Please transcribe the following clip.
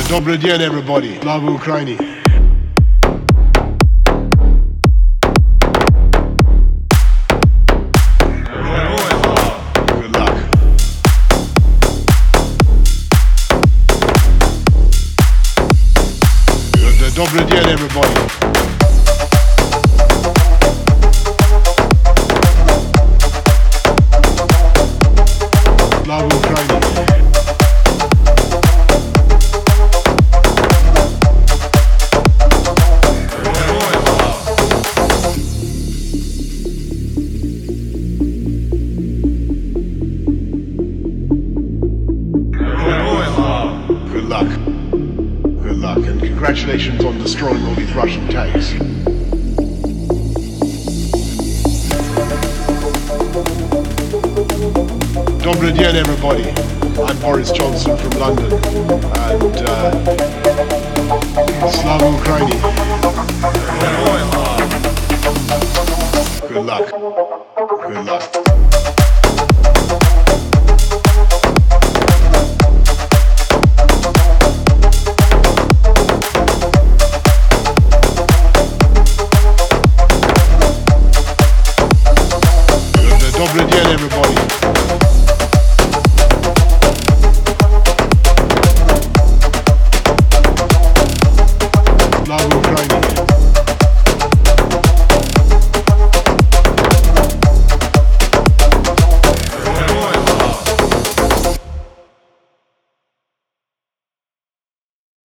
Добрый день, everybody. Слава Украине. Good luck. Добрый день, everybody. Слава Украине. Good luck. Good luck, and congratulations on destroying all these Russian tanks. Добрый день, everybody. I'm Boris Johnson from London, and Slava Ukraini. Good luck. Good luck. Добрый день, everybody. Слава Украине.